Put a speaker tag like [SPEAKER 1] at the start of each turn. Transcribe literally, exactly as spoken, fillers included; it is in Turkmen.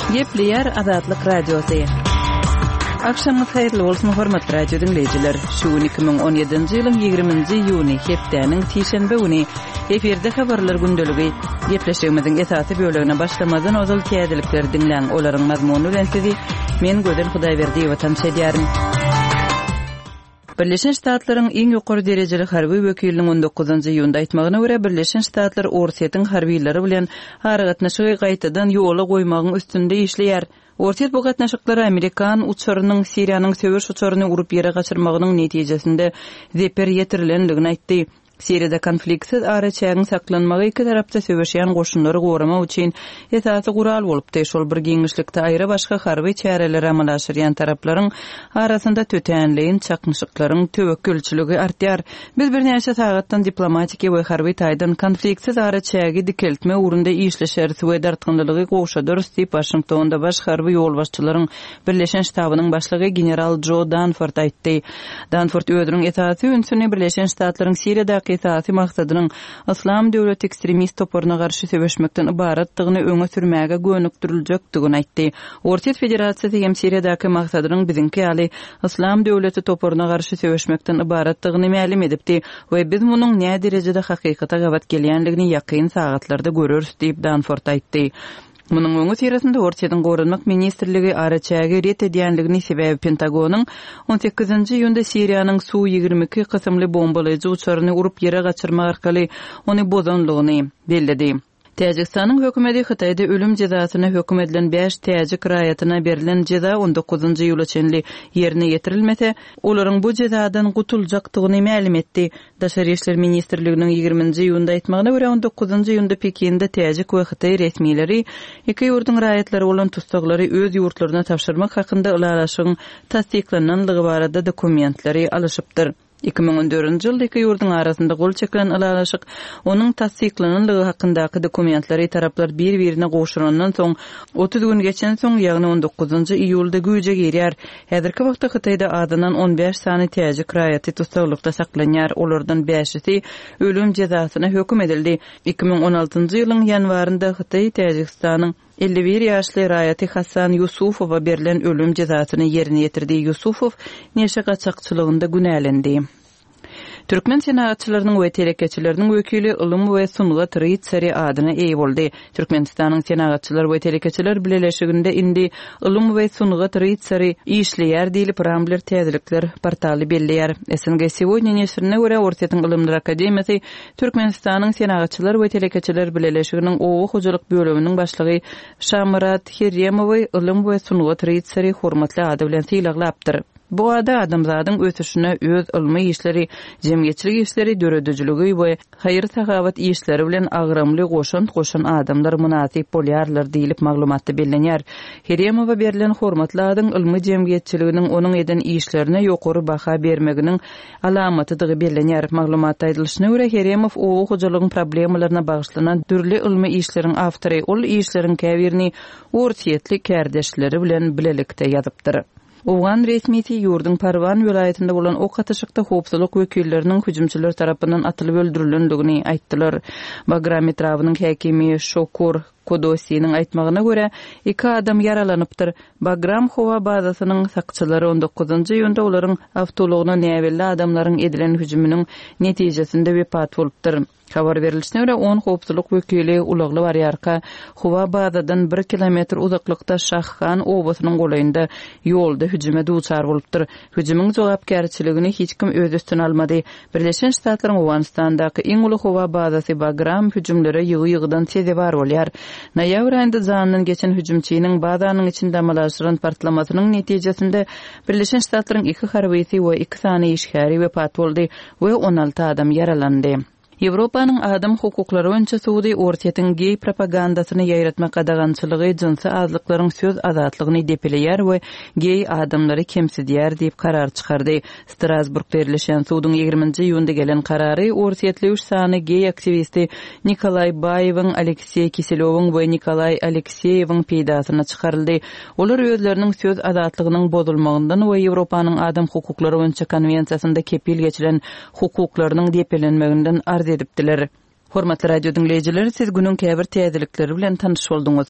[SPEAKER 1] Gepleyer Azatlyk Radiosu. Akşamınız hayırlı olsun hormatly radio dinleyijiler. Şu iki bin on yedinji ýylyň ýygrimiňji ýuny hepdeniň tişenbe güni eferde habarlar gündöligi gepleşigimiziň esasy bölegine başlamadan ozal täzelikler dinleň. Olaryň mazmuny bilen sizi men Göden Hudaýberdiýew tanış edýärim. Birleşen Ştatlaryň iň ýokary derejeli harby wekiliniň on dokuzynjy ýylda aýtmagyna görä Birleşen Ştatlar Orsiýetiň harbiýleri bilen haragatnaşygy gaýtadan ýola goýmagyň üstünde işleýär. Orsiýet bu gatnaşyklary Amerikan uçurynyň Siriýanyň söwüş uçuryny urup ýere gaçyrmagynyň netijesinde zeper ýetirilendigini aýtdy. Siriýada konfliktsiz araçagyň saklanmagy iki tarapda söwüşýän goşunlary gorama üçin esasy gural bolupdy. Şol bir giňişlikde aýra başga harby çäreler amal aşyrýan taraplaryň arasynda tötenleýin çaknyşyklaryň töwekkülçiligi artýar. Biz bir näçe sagatdan diplomatik we harby taýdan konfliktsiz araçagy dikeltme urunda işleşer we dartgynlygy goşadyr diýip Washingtonda baş harby ýolbaşçylaryň Birleşen Ştabynyň başlygy general Joe Danford aýtdy. Danford özüniň esasy ünsüni Birleşen Ştatlaryň Siriýada esasy maksadynyň Islam döwleti ekstremist toparyna garşy söwüşmekden ibaratdygyny öňe sürmäge gönükdirilýekdigini aýtdy. Orsiýet Federasiýasy hem Siriýadaky maksadynyň biziňki ýaly Islam döwleti toparyna garşy söwüşmekden ibaratdygyny ma'lum edipdi we biz munyň näme derejede hakykata gawat gelýänligini ýakyn sagatlarda görürüz diýip Danford aýtdy. Munyň öňü tirasynda Orsiýetiň Gorunmak ministrligi araçagy ret edýänligini sebäbi Pentagonyň on sekizinji ýylda Siriýanyň Su ýygrimi iki kysymly bombalaýjy uçaryny urup ýere gaçyrmak arkaly ony bozanlygyny bellidi. Täjikistanyň hökümeti Hytaýda ölüm jazasyna höküm edilen beş täjik raýatyna berilen jaza on dokuzynjy ýyla çenli ýerine ýetirilmese, olaryň bu jazadan gutuljakdygyny ma'lum etdi. Daşary işler ministrliginiň ýygrimiňji ýylda aýtmagyna görä on dokuzynjy ýylda Pekinde täjik we Hytaý resmiýetleri iki ýurduň raýatlary bolan tustaglary öz ýurtlaryna tapşyrmak hakynda ulalaşygyň tasdiklananlygy barada dokumentlary alyşypdyr. iki bin on dördünjü ýylda iki ýurdun arasynda gol çekilen alalaşyk onuň tasdiklananlygy hakyndaky dokumentlary taraplar bir-birine goşurandan soň otuz gün geçen soň ýagny on dokuzynjy iýulda güýje girýär. Häzirki wagtda Hytaýda adynan on beş sany täjik raýaty tustaglykda saklanýar. Olardan beşi ölüm jazasyna höküm edildi. iki bin on altynjy ýylyň ýanwarynda Hytaý Täjikistanyň elli bir ýaşly raýaty Hasan Yusufowa berilen ölüm jazasyny ýerine ýetirdi. Yusufow neşe gaçakçylygynda günälendi. Türkmen senagatçylarynyň we telekeçileriniň wekili Ulum we Sungat Ritsari adyna eýe boldy. Türkmenistanyň senagatçylar we telekeçiler birleşiginde indi Ulum we Sungat Ritsari işleýär diýilip Rambler täzelikler portaly belleýär. S N G Сегодня neşrine görä Orsiýetiň Ilymlar Akademiýasy Türkmenistanyň senagatçylar we telekeçiler birleşiginiň owa hojalyk bölüminiň başlygy Şamrat Herremowy Ulum we Sungat Ritsari hormatly ady bilen sylaglapdyr. Bu ada adamzadyň ötüşine öz ilmi işleri, jemgyetçilik işleri, döredejiligi we haýyr sagawat işleri bilen agramly goşan goşan adamlar munasyp bolýarlar diýilip maglumatda bellenýär. Herremowa berilen hormatly adyň ilmi jemgyetçiliginiň onuň eden işlerine ýokary baha bermeginiň alamatydygy bellenýär. Maglumatda aýdylyşyna görä Herremow owa hojalygyň problemalaryna bagyşlanan dürli ilmi işleriň awtory, ol işleriň käbirini Orsiýetli kärdeşleri bilen bilelikde ýazypdyr. Owgan resmiýeti ýurdun Parwan welaýatynda bolan ok atışykda howpsuzlyk wekilleriniň hüjümçiler tarapyndan atylyp öldürilendigini aýtdylar. Bagram etrawynyň häkimi Şokur Kodosiýanyň aýtmagyna görä iki adam yaralanypdyr. Bagram howa bazasynyň sakçylary on dokuzynjy ýylda olaryň awtologyna näwelli adamlaryň edilen hüjüminiň netijesinde wepat bolupdyr. Habar berilişine görä on howpsuzlyk wekili ulagly barýarka howa bazadan bir kilometr uzaklykda Şahhan obasynyň golaýynda ýolda hüjüme duçar bolupdyr. Hüjümüň jogapkärçiligini hiç kim öz üstüne almady. Birleşen Ştatlaryň Owganistandaky iň uly howa bazasy Bagram hüjümlere ýygy-ýygydan teze bar bolýar. Noýabr aýynda zanyň geçen hüjümçiniň bazanyň içinde amalaşyran partlamasynyň netijesinde Birleşen Ştatlaryň iki harbiýeti we iki sany işgäri wepat boldy we on alty adam yaralandy. Ýewropanyň adam hukuklary boýunça Suudi Orsiýetiň gey propagandasyny ýaýratmak adagançylygy jinsy azlyklaryň söz azatlygyny depeleýär we gey adamlary kemsidýär diýip karar çykardy. Strasburgda ýerleşen Suudyň ýygrimiňji ýylda gelen karary Orsiýetli üç sany gey aktivisti Nikolay Bayewiň, Aleksey Kiselowyň we Nikolay Alekseyewiň peýdasyna çykaryldy. Olar özleriniň söz azatlygynyň bozulmagyndan we Ýewropanyň adam hukuklary boýunça konvensiýasynda kepil geçilen hukuklarynyň depelenmeginden arz edipdiler. Hormatly radio dinleyijiler, siz günün käbir täzelikleri bilen tanyş boldunuz.